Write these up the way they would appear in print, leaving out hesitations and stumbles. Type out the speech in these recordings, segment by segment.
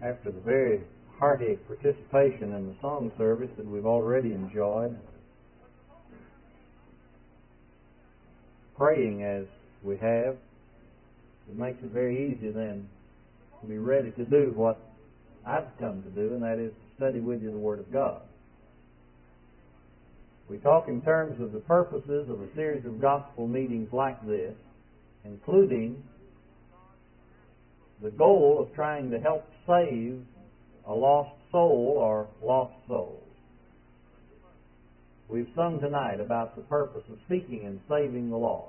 after the very hearty participation in the song service that we've already enjoyed, praying as we have, it makes it very easy then to be ready to do what I've come to do, and that is to study with you the Word of God. We talk in terms of the purposes of a series of gospel meetings like this, including the goal of trying to help save a lost soul or lost souls. We've sung tonight about the purpose of seeking and saving the lost.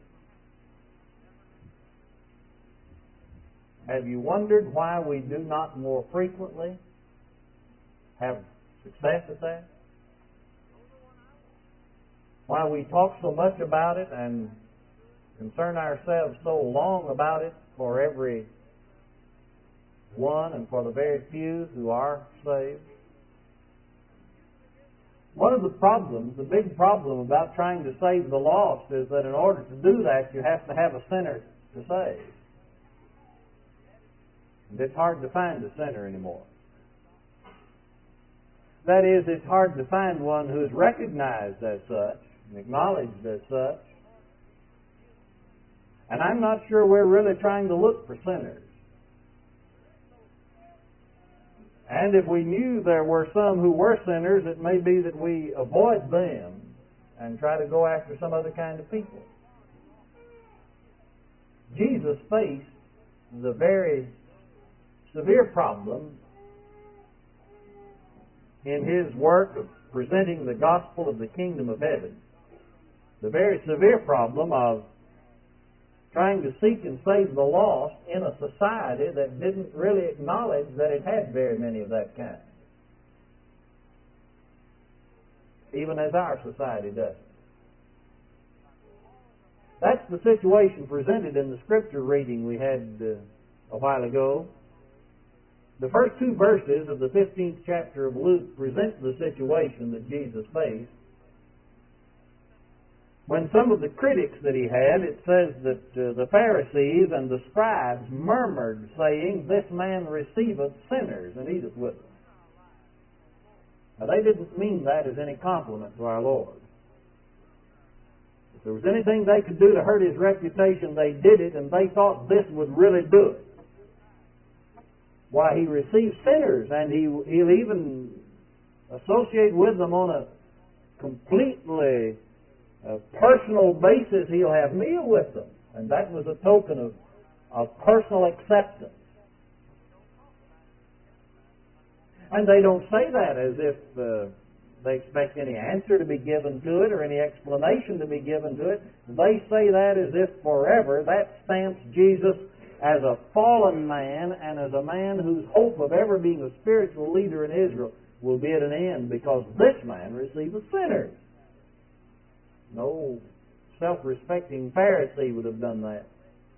Have you wondered why we do not more frequently have success at that? Why we talk so much about it and concern ourselves so long about it for every one and for the very few who are saved? One of the problems, the big problem about trying to save the lost is that in order to do that, you have to have a sinner to save. And it's hard to find a sinner anymore. That is, it's hard to find one who is recognized as such and acknowledged as such. And I'm not sure we're really trying to look for sinners. And if we knew there were some who were sinners, it may be that we avoid them and try to go after some other kind of people. Jesus faced the very severe problem in His work of presenting the gospel of the kingdom of heaven. The very severe problem of trying to seek and save the lost in a society that didn't really acknowledge that it had very many of that kind. Even as our society does. That's the situation presented in the scripture reading we had a while ago. The first two verses of the 15th chapter of Luke present the situation that Jesus faced. When some of the critics that He had, it says that the Pharisees and the scribes murmured, saying, "This man receiveth sinners and eateth with them." Now, they didn't mean that as any compliment to our Lord. If there was anything they could do to hurt His reputation, they did it, and they thought this would really do it. Why, He receives sinners, and He'll even associate with them on a completely personal basis. He'll have meal with them. And that was a token of personal acceptance. And they don't say that as if they expect any answer to be given to it or any explanation to be given to it. They say that as if forever that stamps Jesus as a fallen man and as a man whose hope of ever being a spiritual leader in Israel will be at an end because this man receiveth sinners. No self-respecting Pharisee would have done that.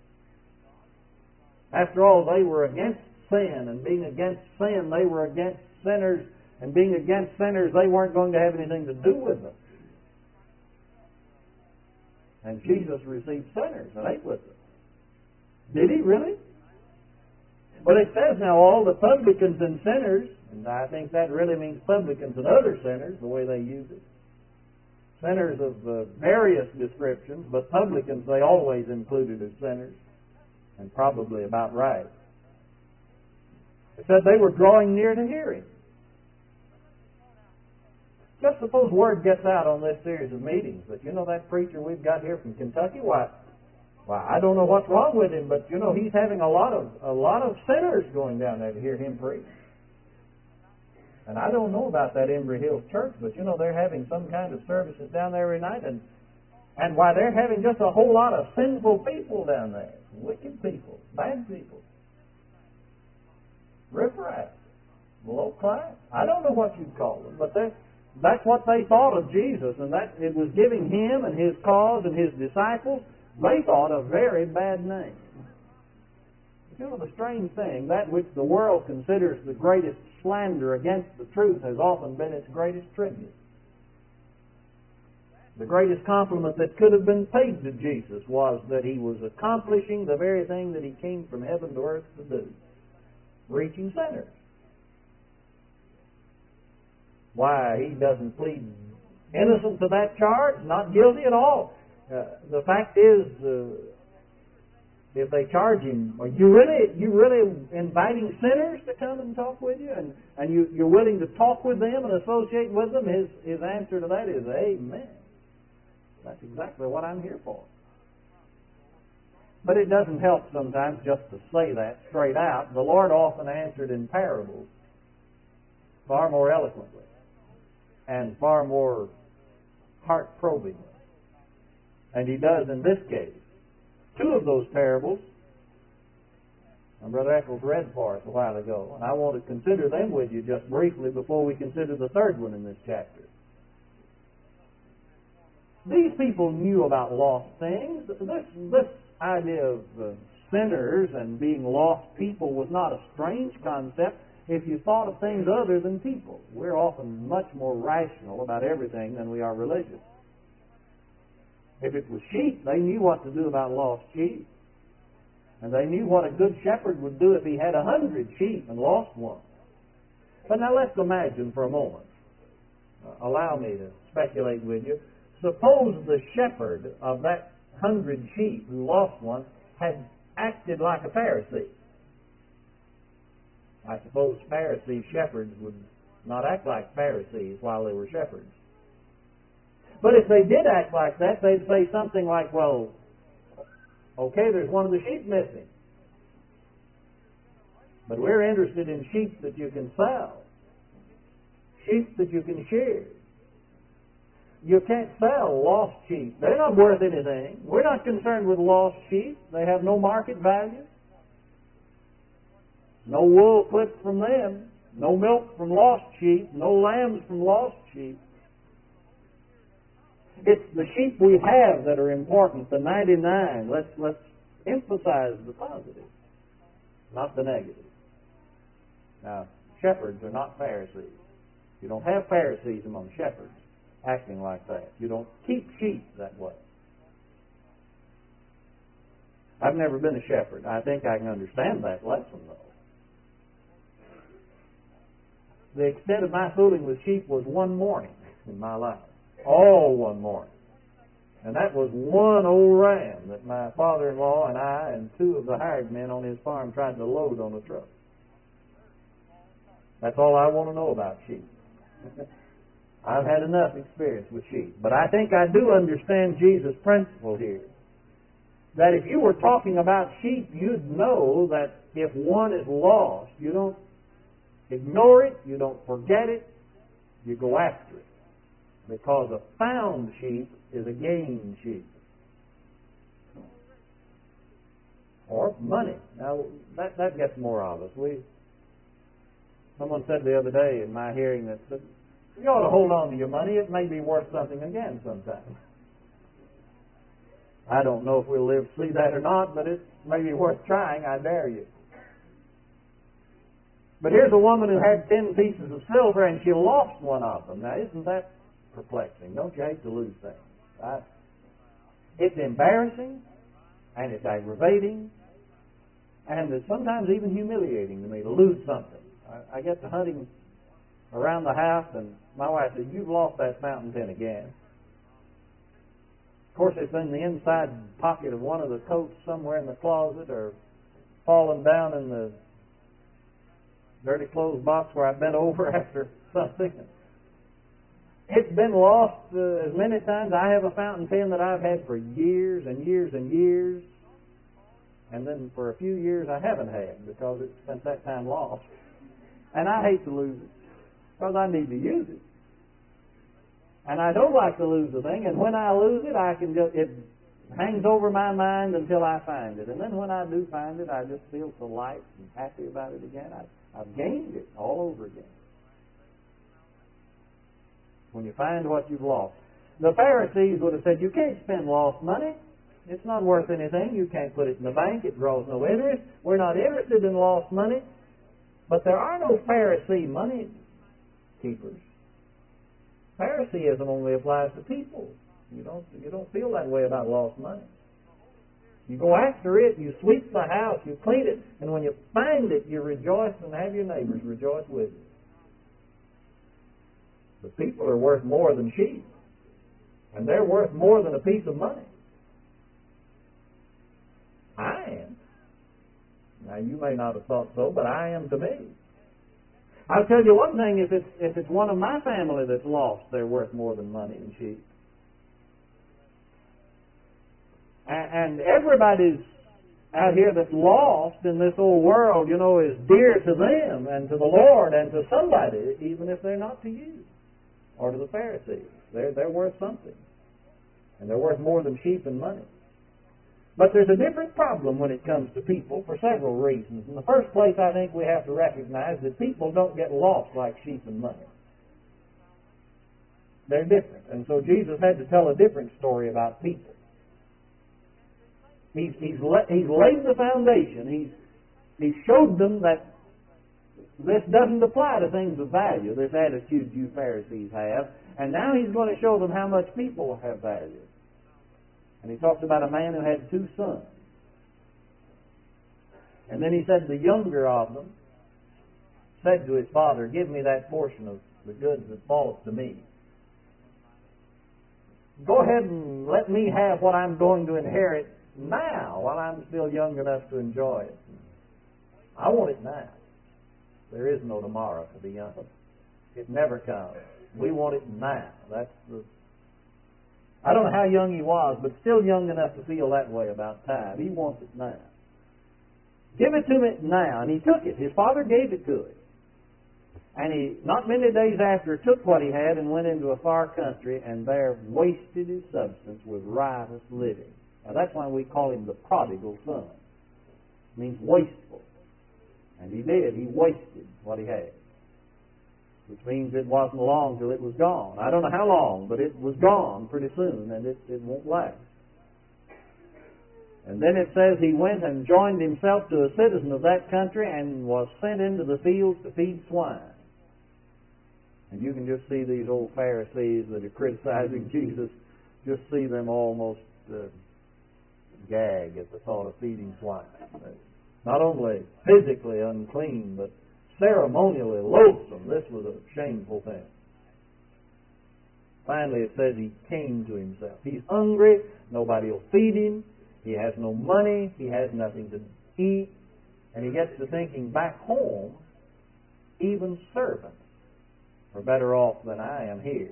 After all, they were against sin, and being against sin, they were against sinners, and being against sinners, they weren't going to have anything to do with them. And Jesus received sinners and ate with them. Did He really? But it says now all the publicans and sinners, and I think that really means publicans and other sinners, the way they use it. Sinners of various descriptions, but publicans they always included as sinners, and probably about right. It said they were drawing near to hear Him. Just suppose word gets out on this series of meetings that, that preacher we've got here from Kentucky, why, I don't know what's wrong with him, but, he's having a lot of sinners going down there to hear him preach. And I don't know about that Embry Hills Church, but they're having some kind of services down there every night, and why they're having just a whole lot of sinful people down there, wicked people, bad people, riffraff, low class. I don't know what you'd call them, but that's what they thought of Jesus, and that it was giving Him and His cause and His disciples, they thought, a very bad name. The strange thing, that which the world considers the greatest slander against the truth has often been its greatest tribute. The greatest compliment that could have been paid to Jesus was that He was accomplishing the very thing that He came from heaven to earth to do. reaching sinners. Why, he doesn't plead innocent to that charge, not guilty at all. The fact is, if they charge him, are you really inviting sinners to come and talk with you? And you're willing to talk with them and associate with them? His answer to that is, amen. That's exactly what I'm here for. But it doesn't help sometimes just to say that straight out. The Lord often answered in parables far more eloquently and far more heart-probingly. And he does in this case. Two of those parables, and Brother Eccles read for us a while ago, and I want to consider them with you just briefly before we consider the third one in this chapter. These people knew about lost things. This idea of sinners and being lost people was not a strange concept if you thought of things other than people. We're often much more rational about everything than we are religious. If it was sheep, they knew what to do about lost sheep. And they knew what a good shepherd would do if he had 100 sheep and lost one. But now let's imagine for a moment. Allow me to speculate with you. Suppose the shepherd of that 100 sheep who lost one had acted like a Pharisee. I suppose Pharisee shepherds would not act like Pharisees while they were shepherds. But if they did act like that, they'd say something like, well, okay, there's one of the sheep missing. But we're interested in sheep that you can sell. Sheep that you can share. You can't sell lost sheep. They're not worth anything. We're not concerned with lost sheep. They have no market value. No wool clipped from them. No milk from lost sheep. No lambs from lost sheep. It's the sheep we have that are important, the 99. Let's emphasize the positive, not the negative. Now, shepherds are not Pharisees. You don't have Pharisees among shepherds acting like that. You don't keep sheep that way. I've never been a shepherd. I think I can understand that lesson, though. The extent of my fooling with sheep was one morning in my life. All one morning. And that was one old ram that my father-in-law and I and two of the hired men on his farm tried to load on a truck. That's all I want to know about sheep. I've had enough experience with sheep. But I think I do understand Jesus' principle here. That if you were talking about sheep, you'd know that if one is lost, you don't ignore it, you don't forget it, you go after it. Because a found sheep is a gained sheep. Or money. Now, that gets more of us. Someone said the other day in my hearing that you ought to hold on to your money. It may be worth something again sometime. I don't know if we'll live to see that or not, but it may be worth trying, I dare you. But here's a woman who had 10 pieces of silver and she lost one of them. Now, isn't that perplexing? Don't you hate to lose things? It's embarrassing, and it's aggravating, and it's sometimes even humiliating to me to lose something. I get to hunting around the house, and my wife said, "You've lost that fountain pen again." Of course, it's in the inside pocket of one of the coats somewhere in the closet, or fallen down in the dirty clothes box where I bent over after something. It's been lost as many times. I have a fountain pen that I've had for years and years and years. And then for a few years I haven't had because it's since that time lost. And I hate to lose it because I need to use it. And I don't like to lose the thing. And when I lose it, it hangs over my mind until I find it. And then when I do find it, I just feel so light and happy about it again. I've gained it all over again. When you find what you've lost. The Pharisees would have said, you can't spend lost money. It's not worth anything. You can't put it in the bank. It draws no interest. We're not interested in lost money. But there are no Pharisee money keepers. Phariseeism only applies to people. You don't feel that way about lost money. You go after it, you sweep the house, you clean it, and when you find it, you rejoice and have your neighbors rejoice with you. But people are worth more than sheep. And they're worth more than a piece of money. I am. Now, you may not have thought so, but I am to me. I'll tell you one thing, if it's one of my family that's lost, they're worth more than money and sheep. And everybody's out here that's lost in this old world, you know, is dear to them and to the Lord and to somebody, even if they're not to you or to the Pharisees. They're worth something. And they're worth more than sheep and money. But there's a different problem when it comes to people for several reasons. In the first place, I think we have to recognize that people don't get lost like sheep and money. They're different. And so Jesus had to tell a different story about people. He's laid the foundation. He showed them that this doesn't apply to things of value, this attitude you Pharisees have. And now he's going to show them how much people have value. And he talked about a man who had 2 sons. And then he said the younger of them said to his father, "Give me that portion of the goods that falleth to me. Go ahead and let me have what I'm going to inherit now while I'm still young enough to enjoy it. I want it now. There is no tomorrow to be young. It never comes. We want it now." I don't know how young he was, but still young enough to feel that way about time. He wants it now. Give it to me now. And he took it. His father gave it to him. And he, not many days after, took what he had and went into a far country and there wasted his substance with riotous living. Now that's why we call him the prodigal son. It means wasteful. And he did. He wasted what he had. Which means it wasn't long till it was gone. I don't know how long, but it was gone pretty soon, and it won't last. And then it says he went and joined himself to a citizen of that country and was sent into the fields to feed swine. And you can just see these old Pharisees that are criticizing Jesus, just see them almost gag at the thought of feeding swine. Not only physically unclean, but ceremonially loathsome. This was a shameful thing. Finally, it says he came to himself. He's hungry. Nobody will feed him. He has no money. He has nothing to eat. And he gets to thinking, back home, even servants are better off than I am here.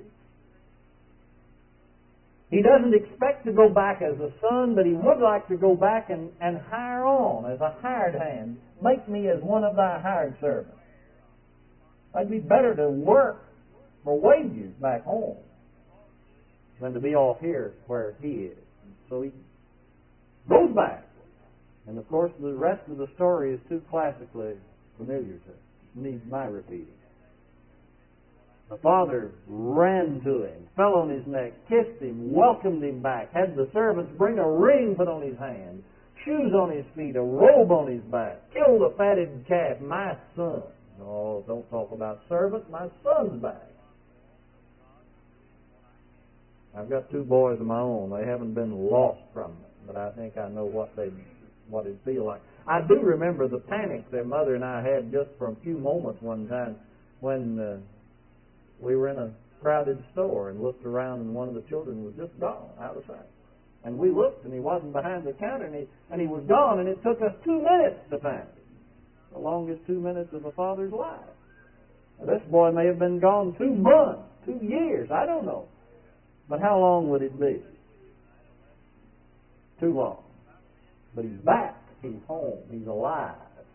He doesn't expect to go back as a son, but he would like to go back and hire on as a hired hand. Make me as one of thy hired servants. It'd be better to work for wages back home than to be off here where he is. And so he goes back. And of course the rest of the story is too classically familiar to us. It needs my repeating. The father ran to him, fell on his neck, kissed him, welcomed him back, had the servants bring a ring put on his hand, shoes on his feet, a robe on his back, killed a fatted calf, my son. No, don't talk about servants, my son's back. I've got 2 boys of my own. They haven't been lost from me, but I think I know what it'd feel like. I do remember the panic their mother and I had just for a few moments one time when we were in a crowded store and looked around and one of the children was just gone, out of sight. And we looked and he wasn't behind the counter and he was gone, and it took us 2 minutes to find him. The longest 2 minutes of a father's life. Now, this boy may have been gone 2 months, 2 years, I don't know. But how long would it be? Too long. But he's back. He's home. He's alive.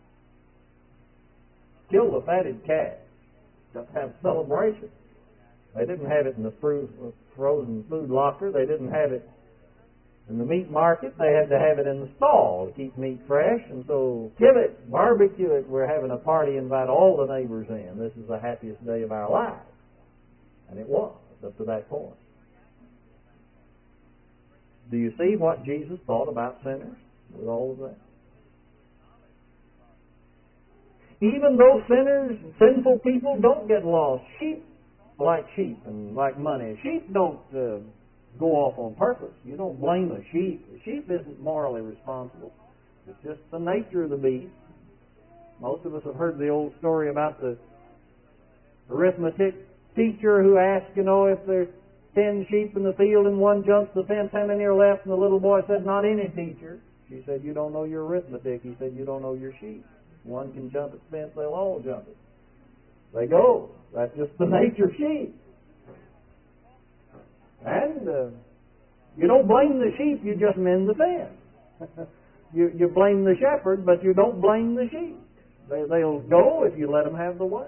Killed a fatted calf. Just have celebration. They didn't have it in the frozen food locker. They didn't have it in the meat market. They had to have it in the stall to keep meat fresh. And so, kill it, barbecue it. We're having a party, invite all the neighbors in. This is the happiest day of our lives. And it was, up to that point. Do you see what Jesus thought about sinners with all of that? Even though sinners, sinful people don't get lost, sheep like sheep and like money. Sheep don't go off on purpose. You don't blame a sheep. The sheep isn't morally responsible. It's just the nature of the beast. Most of us have heard the old story about the arithmetic teacher who asked, if there's 10 sheep in the field and one jumps the fence, how many are left? And the little boy said, not any, teacher. She said, you don't know your arithmetic. He said, you don't know your sheep. One can jump at the fence, they'll all jump it. They go. That's just the nature of sheep. And you don't blame the sheep, you just mend the fence. you blame the shepherd, but you don't blame the sheep. They'll go if you let them have the way.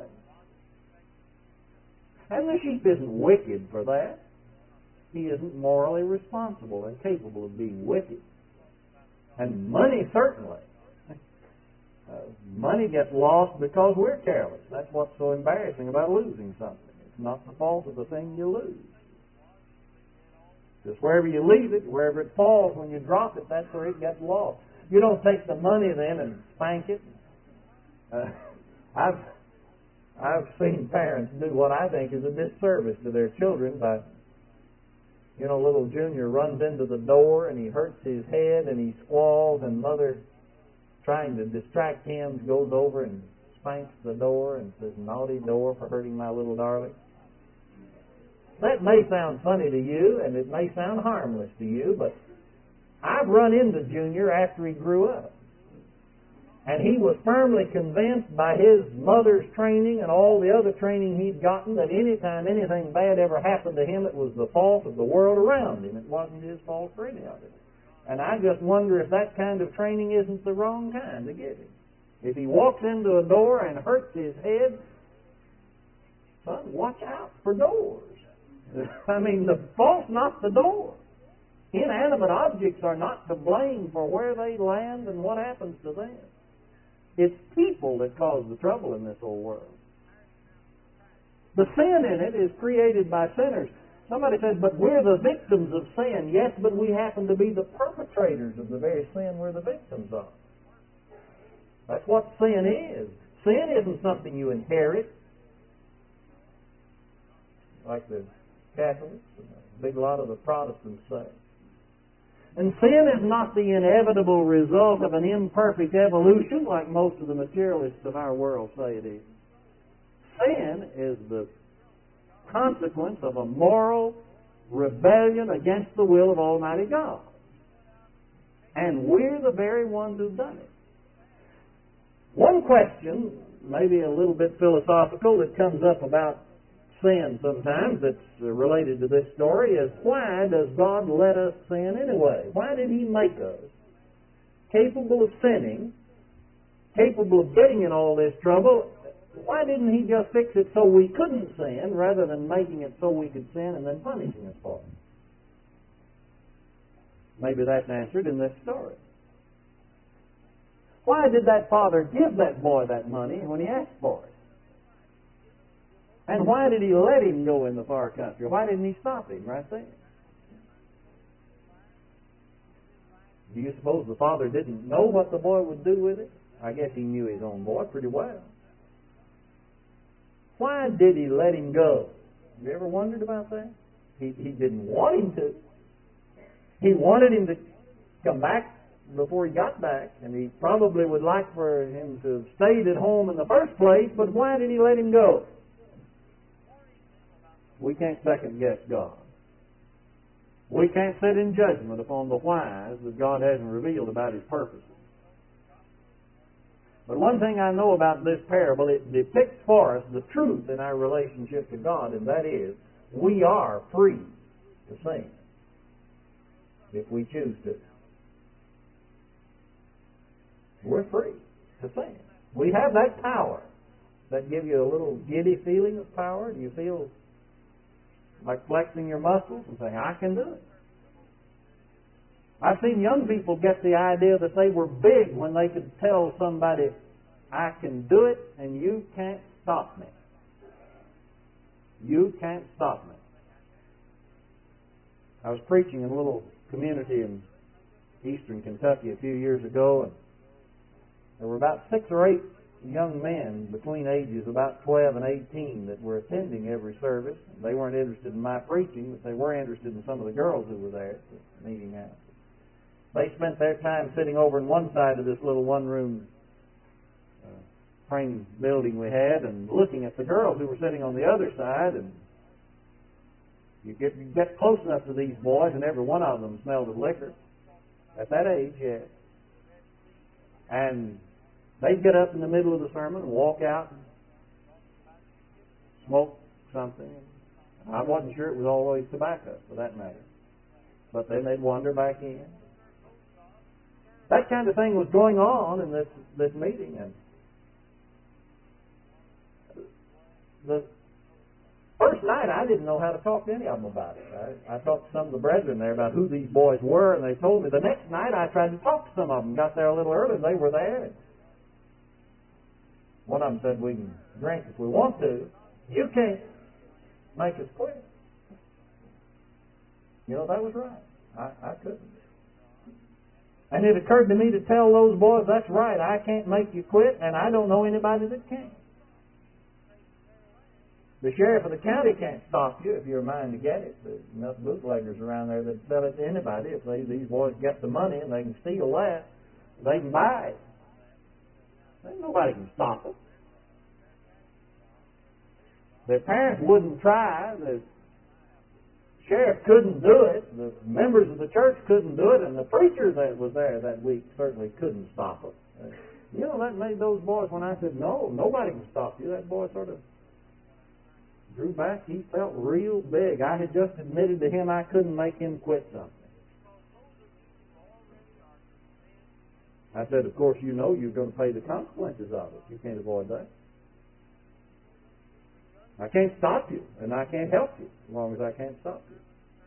And the sheep isn't wicked for that. He isn't morally responsible and capable of being wicked. And money, certainly. Money gets lost because we're careless. That's what's so embarrassing about losing something. It's not the fault of the thing you lose. Just wherever you leave it, wherever it falls, when you drop it, that's where it gets lost. You don't take the money then and spank it. I've seen parents do what I think is a disservice to their children by, little Junior runs into the door and he hurts his head and he squalls, and mother, trying to distract him, goes over and spanks the door and says, naughty door for hurting my little darling. That may sound funny to you and it may sound harmless to you, but I've run into Junior after he grew up. And he was firmly convinced by his mother's training and all the other training he'd gotten that any time anything bad ever happened to him, it was the fault of the world around him. It wasn't his fault for any of it. And I just wonder if that kind of training isn't the wrong kind to give him. If he walks into a door and hurts his head, son, watch out for doors. I mean, the fault's not the door. Inanimate objects are not to blame for where they land and what happens to them. It's people that cause the trouble in this whole world. The sin in it is created by sinners. Somebody says, but we're the victims of sin. Yes, but we happen to be the perpetrators of the very sin we're the victims of. That's what sin is. Sin isn't something you inherit, like the Catholics and a big lot of the Protestants say. And sin is not the inevitable result of an imperfect evolution like most of the materialists of our world say it is. Sin is the consequence of a moral rebellion against the will of Almighty God. And we're the very ones who've done it. One question, maybe a little bit philosophical, that comes up about sin sometimes that's related to this story is, why does God let us sin anyway? Why did He make us capable of sinning, capable of getting in all this trouble? Why didn't He just fix it so we couldn't sin rather than making it so we could sin and then punishing us for it? Maybe that's answered in this story. Why did that father give that boy that money when he asked for it? And why did He let him go in the far country? Why didn't He stop him right there? Do you suppose the father didn't know what the boy would do with it? I guess he knew his own boy pretty well. Why did He let him go? Have you ever wondered about that? He didn't want him to. He wanted him to come back before he got back, and he probably would like for him to have stayed at home in the first place, but why did He let him go? We can't second guess God. We can't sit in judgment upon the whys that God hasn't revealed about His purposes. But one thing I know about this parable, it depicts for us the truth in our relationship to God, and that is, we are free to sin if we choose to. We're free to sin. We have that power. That give you a little giddy feeling of power? Do you feel like flexing your muscles and saying, I can do it? I've seen young people get the idea that they were big when they could tell somebody, I can do it and you can't stop me. You can't stop me. I was preaching in a little community in eastern Kentucky a few years ago, and there were about 6 or 8 young men between ages about 12 and 18 that were attending every service. They weren't interested in my preaching, but they were interested in some of the girls who were there at the meeting house. They spent their time sitting over in one side of this little one-room frame building we had and looking at the girls who were sitting on the other side. And you get close enough to these boys, and every one of them smelled of liquor. At that age, yes. And they'd get up in the middle of the sermon and walk out and smoke something. I wasn't sure it was always tobacco, for that matter. But then they'd wander back in. That kind of thing was going on in this meeting. And the first night, I didn't know how to talk to any of them about it. I talked to some of the brethren there about who these boys were, and they told me. The next night, I tried to talk to some of them. Got there a little early, and they were there. One of them said, "We can drink if we want to. You can't make us quit." You know, that was right. I couldn't. And it occurred to me to tell those boys, that's right, I can't make you quit, and I don't know anybody that can. The sheriff of the county can't stop you if you're a mind to get it. There's enough bootleggers around there that sell it to anybody. If these boys get the money and they can steal that, they can buy it. Nobody can stop them. Their parents wouldn't try. The sheriff couldn't do it. The members of the church couldn't do it. And the preacher that was there that week certainly couldn't stop it. You know, that made those boys, when I said, no, nobody can stop you, that boy sort of drew back. He felt real big. I had just admitted to him I couldn't make him quit something. I said, of course, you know you're going to pay the consequences of it. You can't avoid that. I can't stop you, and I can't help you as long as I can't stop you.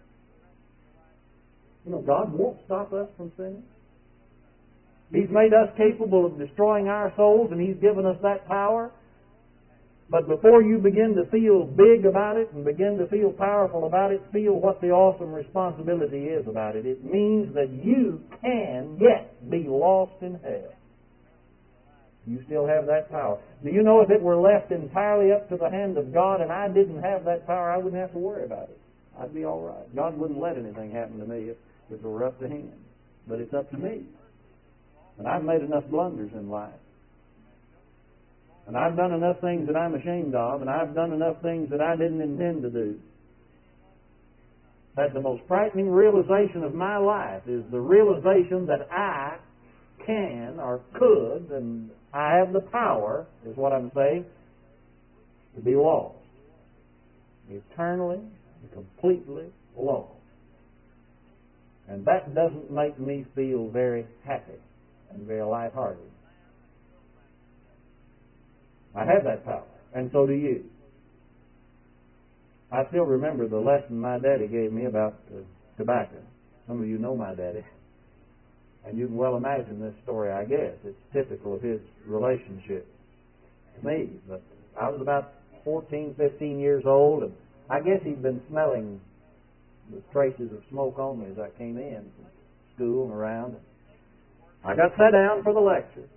You know, God won't stop us from sinning. He's made us capable of destroying our souls, and He's given us that power. But before you begin to feel big about it and begin to feel powerful about it, feel what the awesome responsibility is about it. It means that you can yet be lost in hell. You still have that power. Do you know if it were left entirely up to the hand of God and I didn't have that power, I wouldn't have to worry about it. I'd be all right. God wouldn't let anything happen to me if it were up to Him. But it's up to me. And I've made enough blunders in life. And I've done enough things that I'm ashamed of, and I've done enough things that I didn't intend to do. That the most frightening realization of my life is the realization that I can or could, and I have the power, is what I'm saying, to be lost. Eternally and completely lost. And that doesn't make me feel very happy and very lighthearted. I have that power, and so do you. I still remember the lesson my daddy gave me about tobacco. Some of you know my daddy. And you can well imagine this story, I guess. It's typical of his relationship to me. But I was about 14, 15 years old, and I guess he'd been smelling the traces of smoke on me as I came in from school and around. I got sat down for the lecture.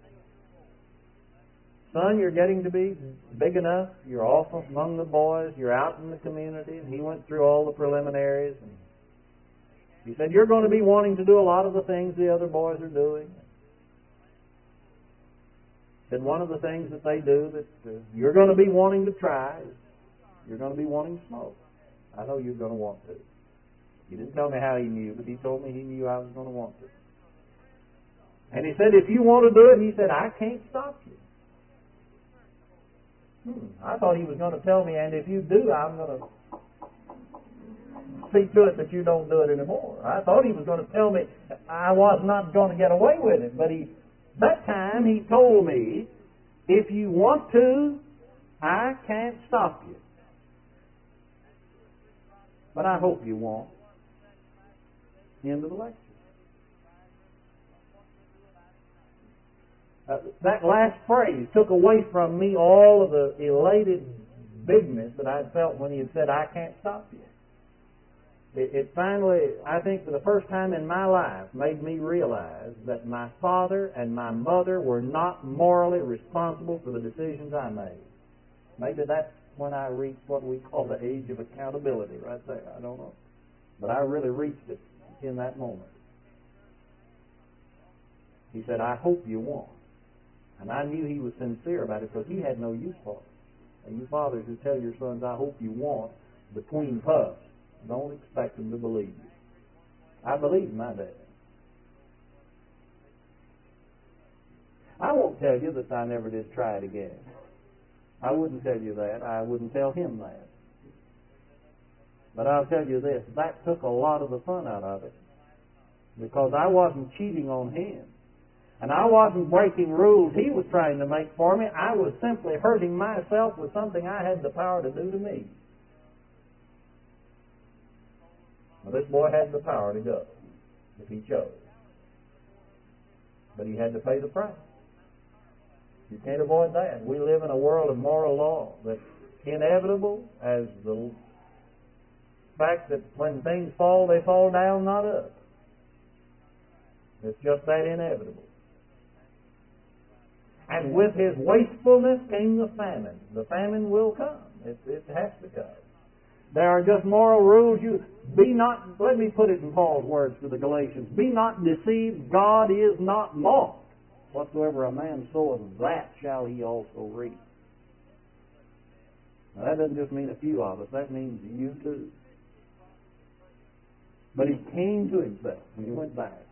Son, you're getting to be big enough. You're off among the boys. You're out in the community. And he went through all the preliminaries. And he said, you're going to be wanting to do a lot of the things the other boys are doing. He said, one of the things that they do that you're going to be wanting to try is you're going to be wanting to smoke. I know you're going to want to. He didn't tell me how he knew, but he told me he knew I was going to want to. And he said, if you want to do it, he said, I can't stop you. I thought he was going to tell me, and if you do, I'm going to see to it that you don't do it anymore. I thought he was going to tell me I was not going to get away with it. But that time he told me, if you want to, I can't stop you. But I hope you won't. End of the lecture. That last phrase took away from me all of the elated bigness that I'd felt when he had said, I can't stop you. It finally, I think for the first time in my life, made me realize that my father and my mother were not morally responsible for the decisions I made. Maybe that's when I reached what we call the age of accountability right there. I don't know. But I really reached it in that moment. He said, I hope you won't. And I knew he was sincere about it because he had no use for it. And you fathers who tell your sons, I hope you won't, between puffs, don't expect them to believe you. I believe my dad. I won't tell you that I never did try it again. I wouldn't tell you that. I wouldn't tell him that. But I'll tell you this, that took a lot of the fun out of it. Because I wasn't cheating on him. And I wasn't breaking rules he was trying to make for me. I was simply hurting myself with something I had the power to do to me. Well, this boy had the power to go, if he chose. But he had to pay the price. You can't avoid that. We live in a world of moral law that's inevitable as the fact that when things fall, they fall down, not up. It's just that inevitable. And with his wastefulness came the famine. The famine will come. It has to come. There are just moral rules. Let me put it in Paul's words to the Galatians. Be not deceived. God is not mocked. Whatsoever a man soweth, that shall he also reap. Now that doesn't just mean a few of us. That means you too. But he came to himself when he went back.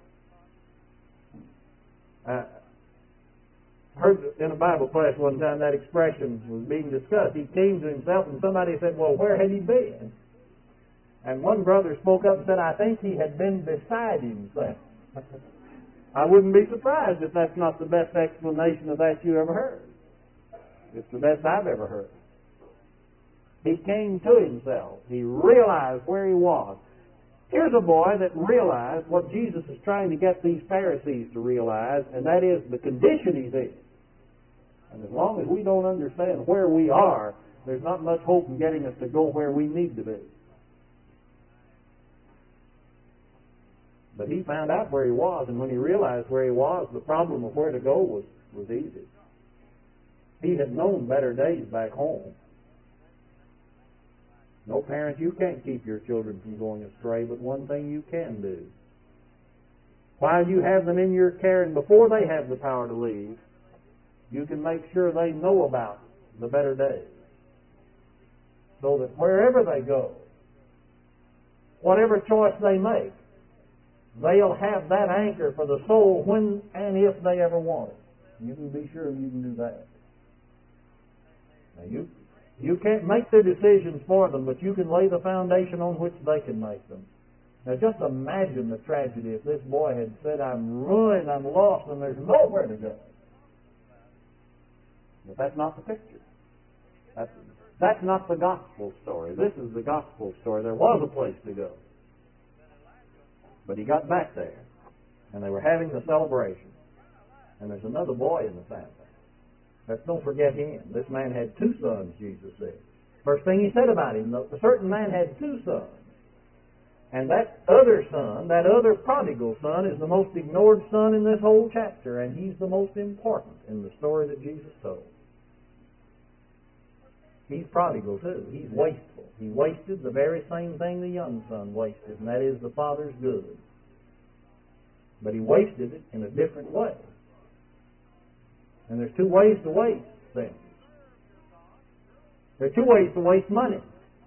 I heard in a Bible class one time that expression was being discussed. He came to himself, and somebody said, well, where had he been? And one brother spoke up and said, I think he had been beside himself. I wouldn't be surprised if that's not the best explanation of that you ever heard. It's the best I've ever heard. He came to himself. He realized where he was. Here's a boy that realized what Jesus is trying to get these Pharisees to realize, and that is the condition he's in. And as long as we don't understand where we are, there's not much hope in getting us to go where we need to be. But he found out where he was, and when he realized where he was, the problem of where to go was easy. He had known better days back home. No, parents, you can't keep your children from going astray, but one thing you can do. While you have them in your care and before they have the power to leave, you can make sure they know about the better days. So that wherever they go, whatever choice they make, they'll have that anchor for the soul when and if they ever want it. You can be sure you can do that. Now you can't make their decisions for them, but you can lay the foundation on which they can make them. Now just imagine the tragedy if this boy had said, I'm ruined, I'm lost, and there's nowhere to go. But that's not the picture. That's not the gospel story. This is the gospel story. There was a place to go. But he got back there, and they were having the celebration. And there's another boy in the family. Let's don't forget him. This man had 2 sons, Jesus said. First thing he said about him, a certain man had 2 sons. And that other son, that other prodigal son, is the most ignored son in this whole chapter, and he's the most important in the story that Jesus told. He's prodigal too. He's wasteful. He wasted the very same thing the young son wasted, and that is the father's good. But he wasted it in a different way. And there's 2 ways to waste things. There are 2 ways to waste money.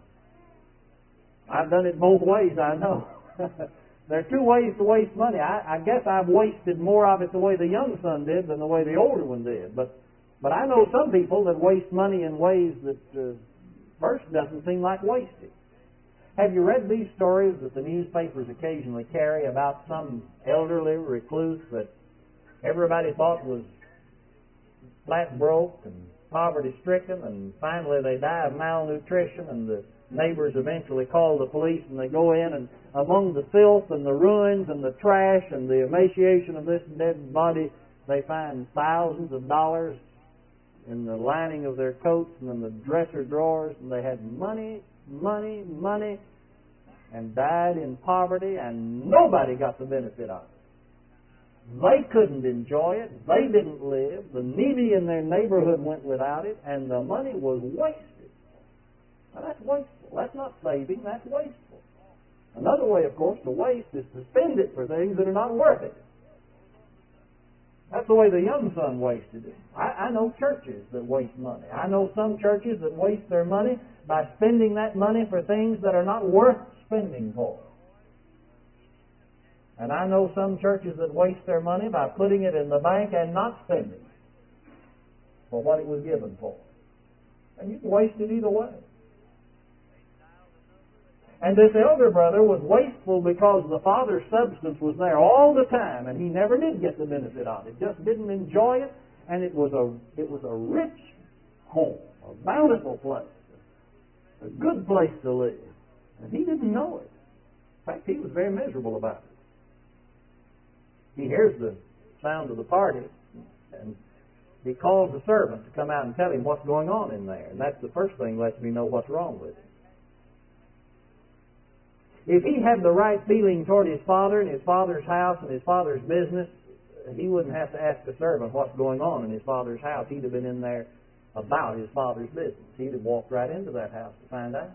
I've done it both ways, I know. There are 2 ways to waste money. I guess I've wasted more of it the way the young son did than the way the older one did. But I know some people that waste money in ways that first doesn't seem like wasting. Have you read these stories that the newspapers occasionally carry about some elderly recluse that everybody thought was flat broke and poverty-stricken, and finally they die of malnutrition, and the neighbors eventually call the police, and they go in, and among the filth and the ruins and the trash and the emaciation of this dead body, they find thousands of dollars in the lining of their coats and in the dresser drawers, and they had money, money, money. and died in poverty, and nobody got the benefit of it. They couldn't enjoy it. They didn't live. The needy in their neighborhood went without it, and the money was wasted. Now, that's wasteful. That's not saving. That's wasteful. Another way, of course, to waste is to spend it for things that are not worth it. That's the way the young son wasted it. I know churches that waste money. I know some churches that waste their money by spending that money for things that are not worth spending for. And I know some churches that waste their money by putting it in the bank and not spending it for what it was given for. And you can waste it either way. And this elder brother was wasteful because the father's substance was there all the time, and he never did get the benefit of it. Just didn't enjoy it, and it was a rich home, a bountiful place, a good place to live. And he didn't know it. In fact, he was very miserable about it. He hears the sound of the party, and he calls the servant to come out and tell him what's going on in there. And that's the first thing that lets me know what's wrong with it. If he had the right feeling toward his father and his father's house and his father's business, he wouldn't have to ask the servant what's going on in his father's house. He'd have been in there about his father's business. He'd have walked right into that house to find out.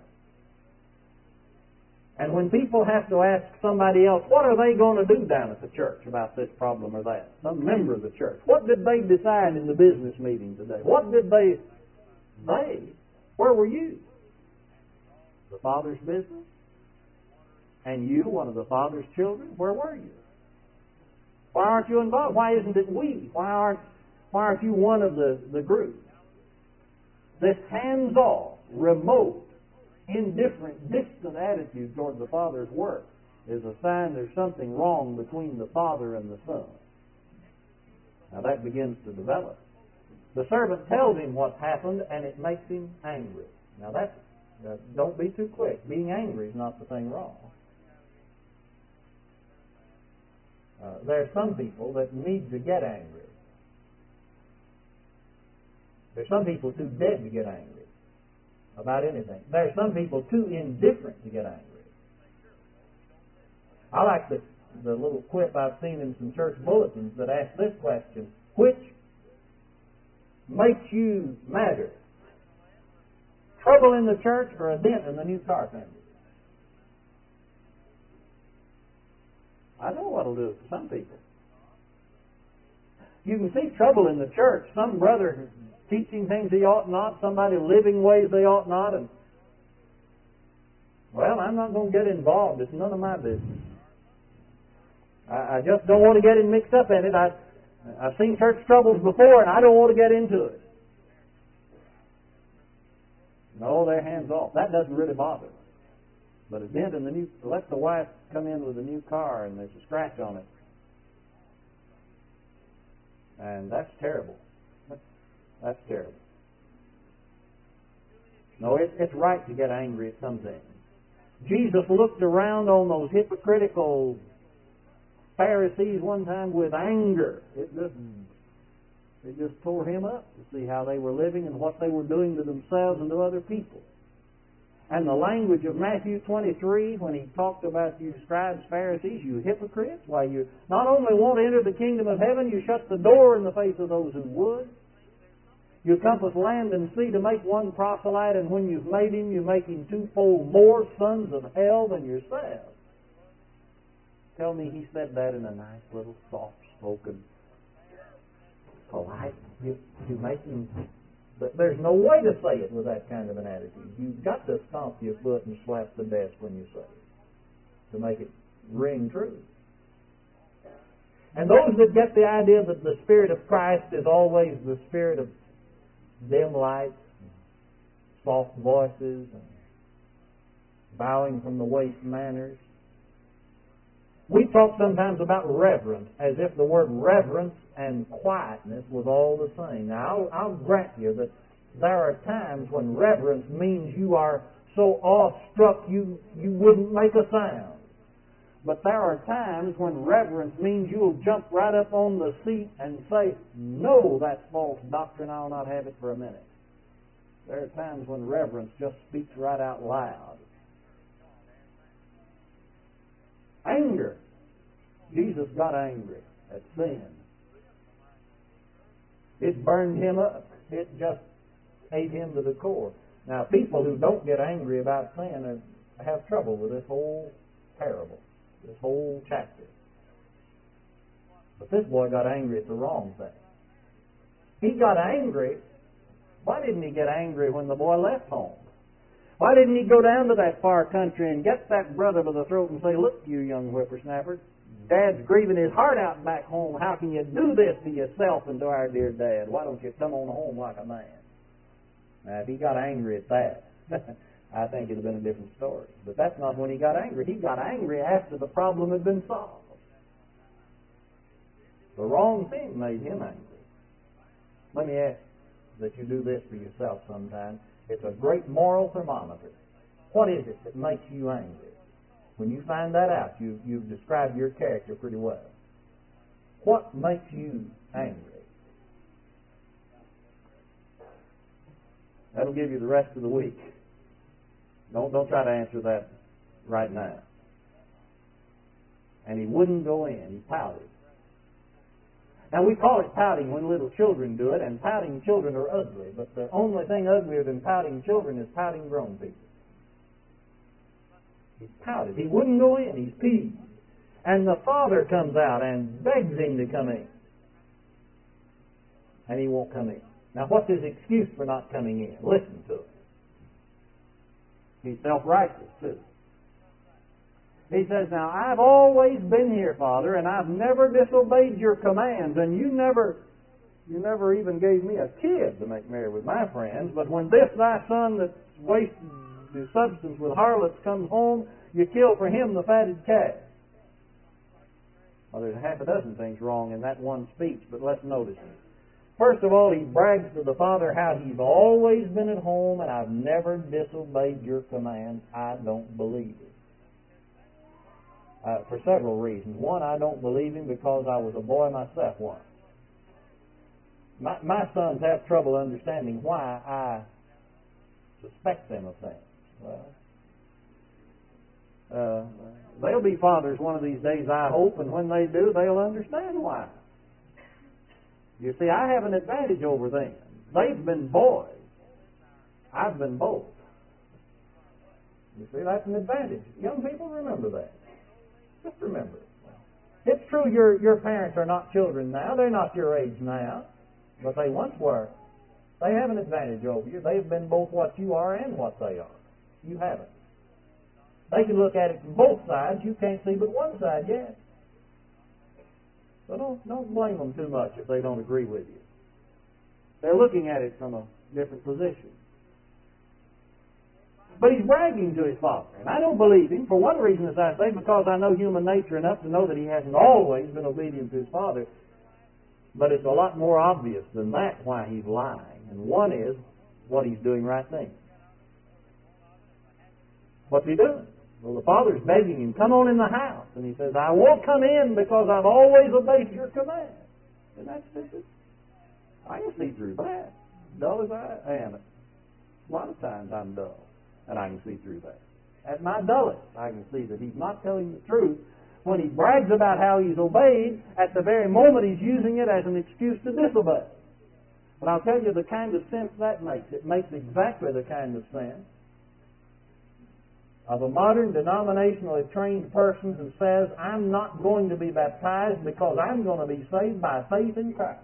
And when people have to ask somebody else, what are they going to do down at the church about this problem or that? Some member of the church. What did they decide in the business meeting today? What did they? Where were you? The Father's business? And you, one of the Father's children, where were you? Why aren't you involved? Why isn't it we? Why aren't you one of the group? This hands-off, remote, indifferent, distant attitude toward the Father's work is a sign there's something wrong between the Father and the Son. Now that begins to develop. The servant tells him what's happened, and it makes him angry. Now don't be too quick. Being angry is not the thing wrong. There are some people that need to get angry. There are some people too dead to get angry about anything. There are some people too indifferent to get angry. I like the little quip I've seen in some church bulletins that asks this question: which makes you madder? Trouble in the church or a dent in the new car fender? I know what it'll do for some people. You can see trouble in the church. Some brother teaching things he ought not, somebody living ways they ought not, and well, I'm not going to get involved. It's none of my business. I just don't want to get mixed up in it. I've seen church troubles before, and I don't want to get into it. No, they're hands off. That doesn't really bother them. But a dent in the new, let the wife come in with a new car and there's a scratch on it. And that's terrible. That's terrible. No, it's right to get angry at some things. Jesus looked around on those hypocritical Pharisees one time with anger. It just tore him up to see how they were living and what they were doing to themselves and to other people. And the language of Matthew 23, when he talked about you scribes, Pharisees, you hypocrites, why you not only won't enter the kingdom of heaven, you shut the door in the face of those who would. You compass land and sea to make one proselyte, and when you've made him, you make him twofold more sons of hell than yourself. Tell me he said that in a nice little soft-spoken, polite, you make him... But there's no way to say it with that kind of an attitude. You've got to stomp your foot and slap the desk when you say it to make it ring true. And those that get the idea that the Spirit of Christ is always the spirit of dim lights, soft voices, and bowing from the waist manners. We talk sometimes about reverence as if the word reverence and quietness was all the same. Now, I'll grant you that there are times when reverence means you are so awestruck you wouldn't make a sound. But there are times when reverence means you'll jump right up on the seat and say, no, that's false doctrine, I'll not have it for a minute. There are times when reverence just speaks right out loud. Anger. Jesus got angry at sin. It burned him up. It just ate him to the core. Now, people who don't get angry about sin have trouble with this whole parable, this whole chapter. But this boy got angry at the wrong thing. He got angry. Why didn't he get angry when the boy left home? Why didn't he go down to that far country and get that brother by the throat and say, look, you young whippersnapper, Dad's grieving his heart out back home. How can you do this to yourself and to our dear Dad? Why don't you come on home like a man? Now, if he got angry at that, I think it would have been a different story. But that's not when he got angry. He got angry after the problem had been solved. The wrong thing made him angry. Let me ask that you do this for yourself sometime. It's a great moral thermometer. What is it that makes you angry? When you find that out, you've described your character pretty well. What makes you angry? That'll give you the rest of the week. Don't try to answer that right now. And he wouldn't go in. He pouted. Now, we call it pouting when little children do it, and pouting children are ugly. But the only thing uglier than pouting children is pouting grown people. He pouted. He wouldn't go in. He's peeved. And the father comes out and begs him to come in. And he won't come in. Now, what's his excuse for not coming in? Listen to it. He's self-righteous, too. He says, now, I've always been here, Father, and I've never disobeyed your commands, and you never even gave me a kid to make merry with my friends, but when this thy son that's wasted his substance with harlots comes home, you kill for him the fatted calf. Well, there's half a dozen things wrong in that one speech, but let's notice it. First of all, he brags to the father how he's always been at home and I've never disobeyed your commands. I don't believe it. For several reasons. One, I don't believe him because I was a boy myself once. My sons have trouble understanding why I suspect them of things. Well, they'll be fathers one of these days, I hope, and when they do, they'll understand why. You see, I have an advantage over them. They've been boys. I've been both. You see, that's an advantage. Young people, remember that. Just remember it. It's true your parents are not children now. They're not your age now. But they once were. They have an advantage over you. They've been both what you are and what they are. You haven't. They can look at it from both sides. You can't see but one side yet. So don't blame them too much if they don't agree with you. They're looking at it from a different position. But he's bragging to his father. And I don't believe him, for one reason, as I say, because I know human nature enough to know that he hasn't always been obedient to his father. But it's a lot more obvious than that why he's lying. And one is what he's doing right then. What's he doing? Well, the father's begging him, come on in the house. And he says, I won't come in because I've always obeyed your command. Isn't that stupid? I can see through that. Dull as I am. A lot of times I'm dull, and I can see through that. At my dullest, I can see that he's not telling the truth when he brags about how he's obeyed. At the very moment, he's using it as an excuse to disobey. But I'll tell you the kind of sense that makes. It makes exactly the kind of sense of a modern denominationally trained person who says, I'm not going to be baptized because I'm going to be saved by faith in Christ.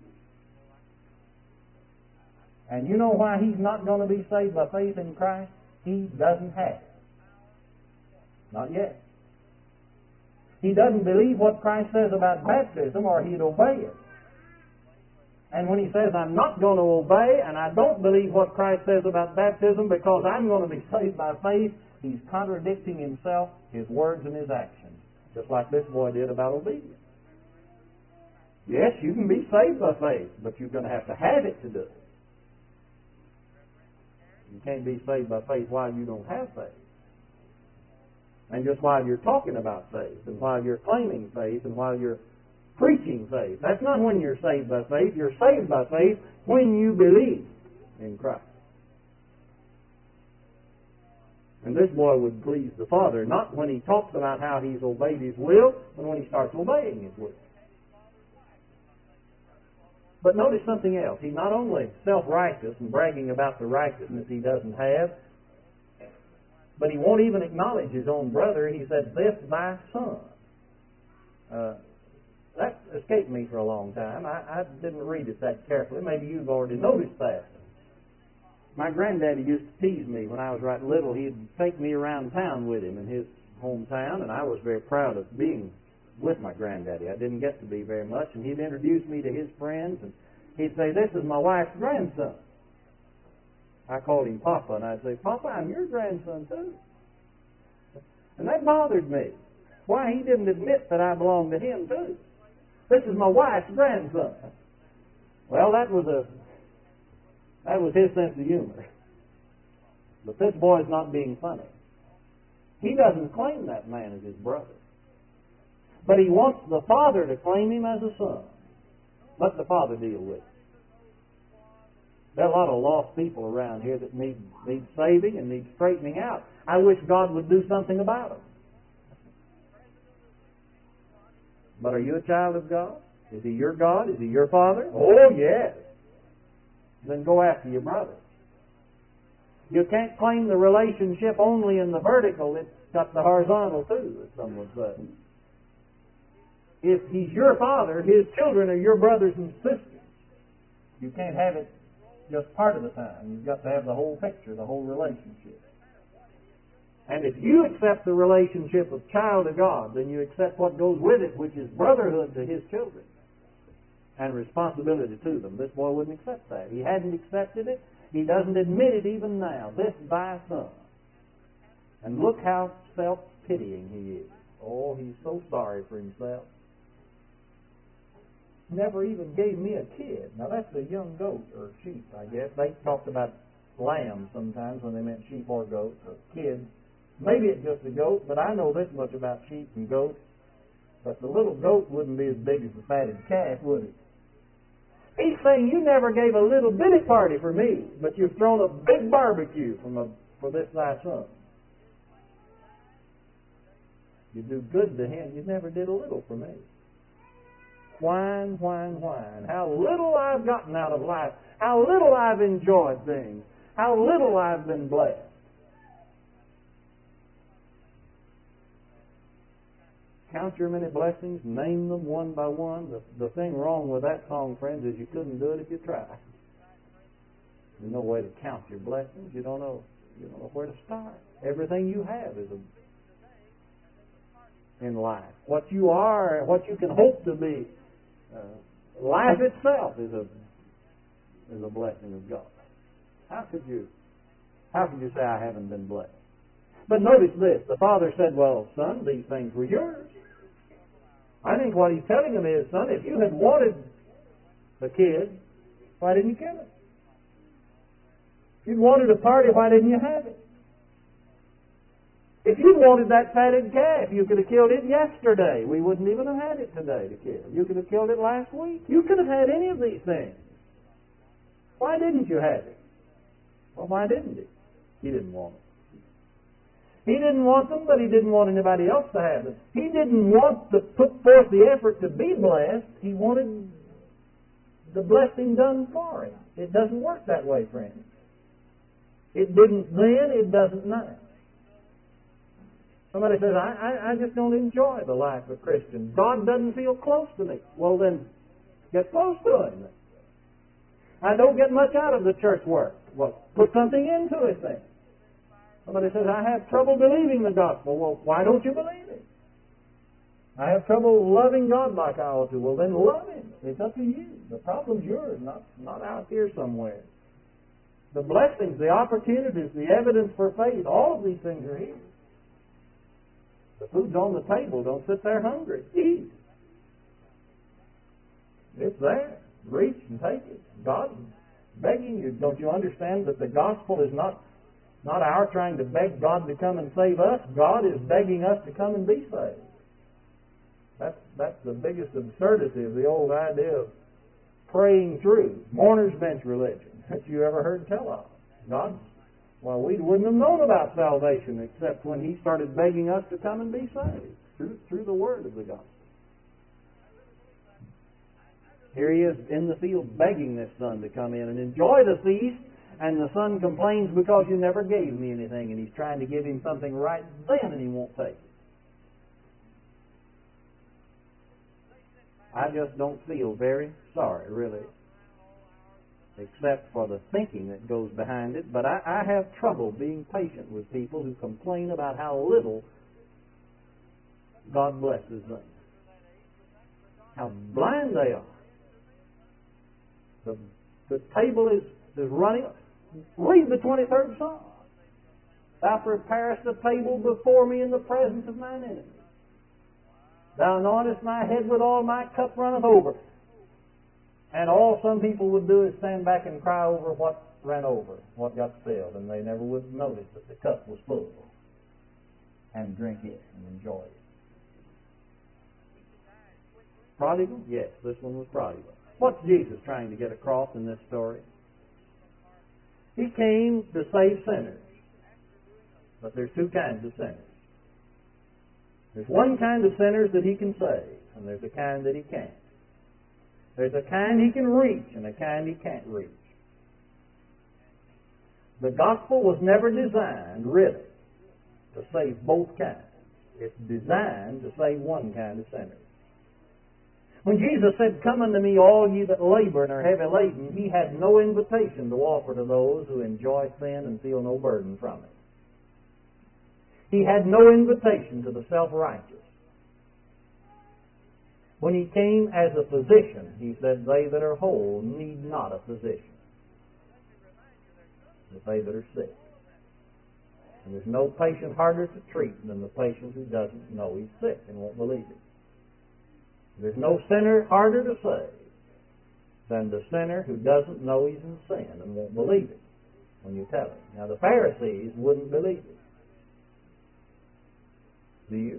And you know why he's not going to be saved by faith in Christ? He doesn't have it. Not yet. He doesn't believe what Christ says about baptism, or he'd obey it. And when he says, I'm not going to obey, and I don't believe what Christ says about baptism because I'm going to be saved by faith, he's contradicting himself, his words and his actions, just like this boy did about obedience. Yes, you can be saved by faith, but you're going to have it to do it. You can't be saved by faith while you don't have faith. And just while you're talking about faith, and while you're claiming faith, and while you're preaching faith. That's not when you're saved by faith. You're saved by faith when you believe in Christ. And this boy would please the Father, not when he talks about how he's obeyed His will, but when he starts obeying His will. But notice something else. He's not only self-righteous and bragging about the righteousness he doesn't have, but he won't even acknowledge his own brother. He said, "This thy son." That escaped me for a long time. I didn't read it that carefully. Maybe you've already noticed that. My granddaddy used to tease me when I was right little. He'd take me around town with him in his hometown, and I was very proud of being with my granddaddy. I didn't get to be very much, and he'd introduce me to his friends, and he'd say, "This is my wife's grandson." I called him Papa, and I'd say, "Papa, I'm your grandson too." And that bothered me. Why, he didn't admit that I belonged to him too. "This is my wife's grandson." Well, that was his sense of humor. But this boy's not being funny. He doesn't claim that man as his brother. But he wants the Father to claim him as a son. Let the Father deal with it. There are a lot of lost people around here that need saving and need straightening out. I wish God would do something about them. But are you a child of God? Is He your God? Is He your Father? Oh, yes. Then go after your brother. You can't claim the relationship only in the vertical. It's got the horizontal too, as some would say. If He's your Father, His children are your brothers and sisters. You can't have it just part of the time. You've got to have the whole picture, the whole relationship. And if you accept the relationship of child of God, then you accept what goes with it, which is brotherhood to His children and responsibility to them. This boy wouldn't accept that. He hadn't accepted it. He doesn't admit it even now. "This thy son." And look how self-pitying he is. Oh, he's so sorry for himself. Never even gave me a kid. Now that's a young goat or sheep, I guess. They talked about lambs sometimes when they meant sheep or goats or kids. Maybe it's just a goat, but I know this much about sheep and goats. But the little goat wouldn't be as big as the fatted calf, would it? He's saying, "You never gave a little bitty party for me, but you've thrown a big barbecue for this thy son. You do good to him. You never did a little for me." Whine, whine, whine. How little I've gotten out of life. How little I've enjoyed things. How little I've been blessed. Count your many blessings, name them one by one. The thing wrong with that song, friends, is you couldn't do it if you tried. There's no way to count your blessings. You don't know where to start. Everything you have is in life. What you are, what you can hope to be, life itself is a blessing of God. How could you say I haven't been blessed? But notice this. The Father said, "Well, son, these things were yours." I think what He's telling him is, "Son, if you had wanted the kid, why didn't you kill it? If you'd wanted a party, why didn't you have it? If you wanted that fatted calf, you could have killed it yesterday. We wouldn't even have had it today to kill. You could have killed it last week. You could have had any of these things. Why didn't you have it?" Well, why didn't He? He didn't want it. He didn't want them, but He didn't want anybody else to have them. He didn't want to put forth the effort to be blessed. He wanted the blessing done for Him. It doesn't work that way, friends. It didn't then, it doesn't now. Somebody says, I just don't enjoy the life of a Christian. God doesn't feel close to me. Well, then, get close to Him. I don't get much out of the church work. Well, put something into it then. Somebody says, I have trouble believing the gospel. Well, why don't you believe it? I have trouble loving God like I ought to. Well, then love Him. It's up to you. The problem's yours, not out here somewhere. The blessings, the opportunities, the evidence for faith, all of these things are here. The food's on the table. Don't sit there hungry. Eat. It's there. Reach and take it. God's begging you. Don't you understand that the gospel is not our trying to beg God to come and save us. God is begging us to come and be saved. That's the biggest absurdity of the old idea of praying through, mourner's bench religion that you ever heard tell of. God Well, we wouldn't have known about salvation except when He started begging us to come and be saved through the word of the gospel. Here He is in the field begging this son to come in and enjoy the feast, and the son complains because you never gave me anything, and he's trying to give him something right then, and he won't take it. I just don't feel very sorry, really, except for the thinking that goes behind it. But I have trouble being patient with people who complain about how little God blesses them, how blind they are. The table is running. Read the 23rd Psalm. Thou preparest a table before me in the presence of mine enemies. Thou anointest my head with oil, my cup runneth over. And all some people would do is stand back and cry over what ran over, what got spilled, and they never would notice that the cup was full, and drink it and enjoy it. Prodigal? Yes, this one was prodigal. What's Jesus trying to get across in this story? He came to save sinners. But there's two kinds of sinners. There's one kind of sinners that He can save, and there's a kind that He can't. There's a kind He can reach, and a kind He can't reach. The gospel was never designed, really, to save both kinds. It's designed to save one kind of sinners. When Jesus said, "Come unto me, all ye that labor and are heavy laden," He had no invitation to offer to those who enjoy sin and feel no burden from it. He had no invitation to the self-righteous. When He came as a physician, He said, "They that are whole need not a physician, but they that are sick." And there's no patient harder to treat than the patient who doesn't know he's sick and won't believe it. There's no sinner harder to save than the sinner who doesn't know he's in sin and won't believe it when you tell him. Now, the Pharisees wouldn't believe it. Do you?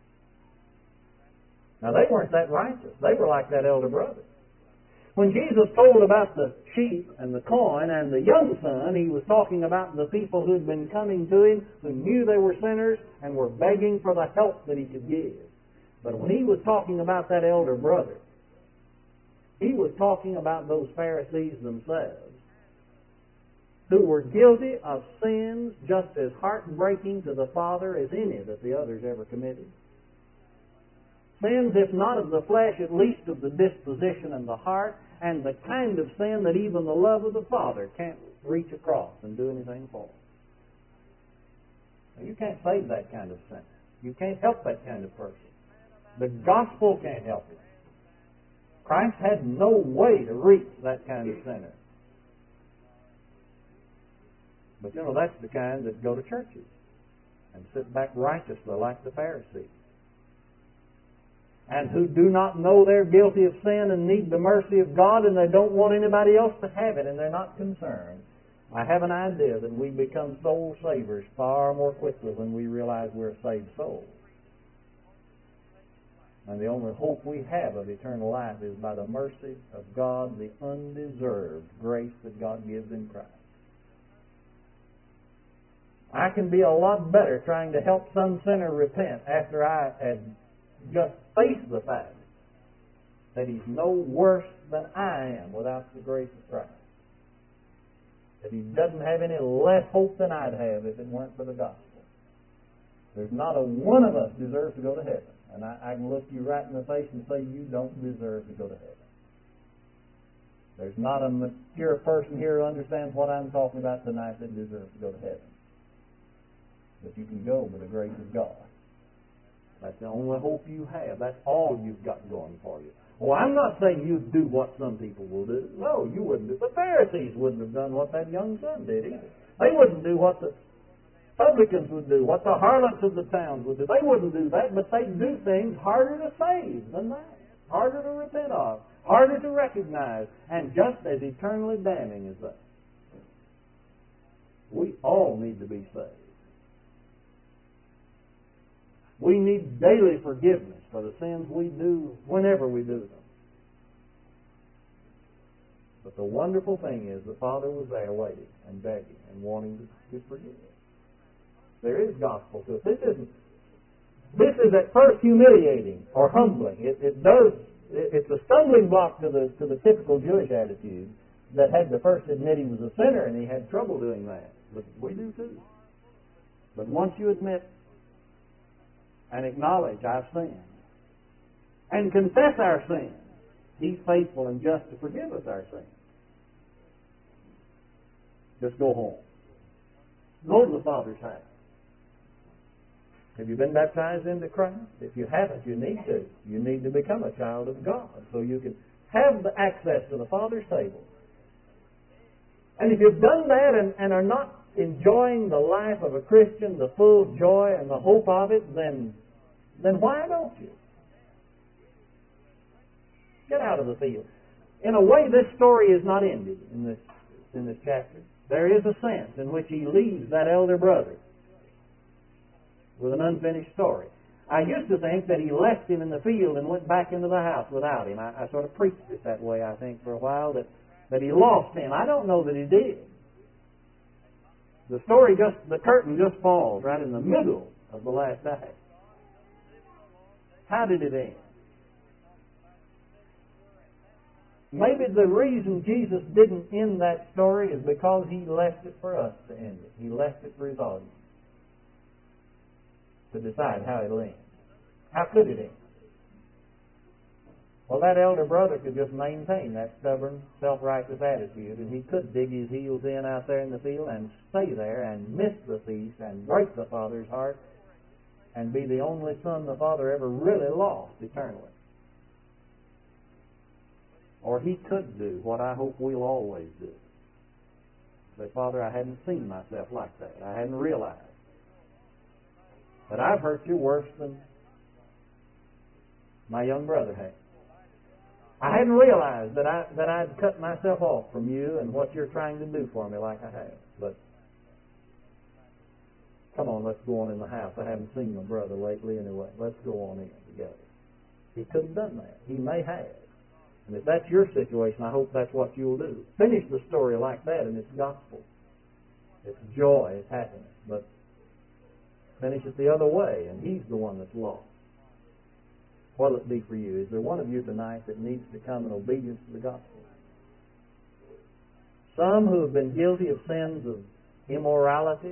Now, they weren't that righteous. They were like that elder brother. When Jesus told about the sheep and the coin and the young son, He was talking about the people who'd been coming to Him, who knew they were sinners and were begging for the help that He could give. But when He was talking about that elder brother, He was talking about those Pharisees themselves, who were guilty of sins just as heartbreaking to the Father as any that the others ever committed. Sins, if not of the flesh, at least of the disposition and the heart, and the kind of sin that even the love of the Father can't reach across and do anything for. Now, you can't save that kind of sin. You can't help that kind of person. The gospel can't help it. Christ had no way to reach that kind of sinner. But that's the kind that go to churches and sit back righteously like the Pharisees, and who do not know they're guilty of sin and need the mercy of God, and they don't want anybody else to have it, and they're not concerned. I have an idea that we become soul savers far more quickly when we realize we're a saved soul. And the only hope we have of eternal life is by the mercy of God, the undeserved grace that God gives in Christ. I can be a lot better trying to help some sinner repent after I had just faced the fact that he's no worse than I am without the grace of Christ. That he doesn't have any less hope than I'd have if it weren't for the gospel. There's not a one of us deserves to go to heaven. And I can look you right in the face and say you don't deserve to go to heaven. There's not a mature person here who understands what I'm talking about tonight that deserves to go to heaven. But you can go by the grace of God. That's the only hope you have. That's all you've got going for you. Well, I'm not saying you do what some people will do. No, you wouldn't do. The Pharisees wouldn't have done what that young son did either. They wouldn't do what the publicans would do, what the harlots of the towns would do. They wouldn't do that, but they'd do things harder to save than that, harder to repent of, harder to recognize, and just as eternally damning as that. We all need to be saved. We need daily forgiveness for the sins we do whenever we do them. But the wonderful thing is the Father was there waiting and begging and wanting to forgive. There is gospel to it. This is at first humiliating or humbling. It's a stumbling block to the typical Jewish attitude that had to first admit he was a sinner, and he had trouble doing that. But we do too. But once you admit and acknowledge our sin and confess our sin, He's faithful and just to forgive us our sin. Just go home. Go to the Father's house. Have you been baptized into Christ? If you haven't, you need to. You need to become a child of God so you can have the access to the Father's table. And if you've done that and are not enjoying the life of a Christian, the full joy and the hope of it, then why don't you? Get out of the field. In a way, this story is not ended in this chapter. There is a sense in which he leaves that elder brother with an unfinished story. I used to think that he left him in the field and went back into the house without him. I sort of preached it that way, I think, for a while, that he lost him. I don't know that he did. The curtain just falls right in the middle of the last act. How did it end? Maybe the reason Jesus didn't end that story is because He left it for us to end it. He left it for His audience to decide how it'll end. How could it end? Well, that elder brother could just maintain that stubborn, self-righteous attitude, and he could dig his heels in out there in the field and stay there and miss the feast and break the Father's heart and be the only son the Father ever really lost eternally. Or he could do what I hope we'll always do. Say, Father, I hadn't seen myself like that. I hadn't realized that I've hurt you worse than my young brother had. I hadn't realized that I'd cut myself off from you and what you're trying to do for me like I have. But come on, let's go on in the house. I haven't seen my brother lately anyway. Let's go on in together. He could have done that. He may have. And if that's your situation, I hope that's what you'll do. Finish the story like that and it's gospel. It's joy, it's happiness. But finish it the other way and he's the one that's lost. What will it be for you? Is there one of you tonight that needs to come in obedience to the gospel? Some who have been guilty of sins of immorality.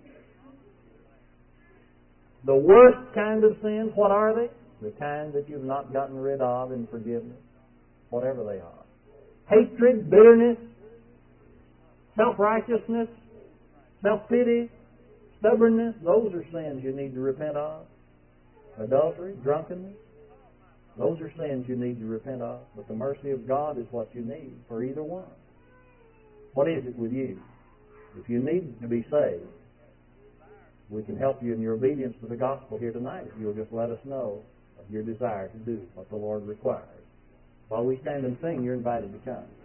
The worst kind of sins, what are they? The kind that you've not gotten rid of in forgiveness. Whatever they are. Hatred, bitterness, self-righteousness, self-pity, stubbornness, those are sins you need to repent of. Adultery, drunkenness, those are sins you need to repent of. But the mercy of God is what you need for either one. What is it with you? If you need to be saved, we can help you in your obedience to the gospel here tonight if you'll just let us know of your desire to do what the Lord requires. While we stand and sing, you're invited to come.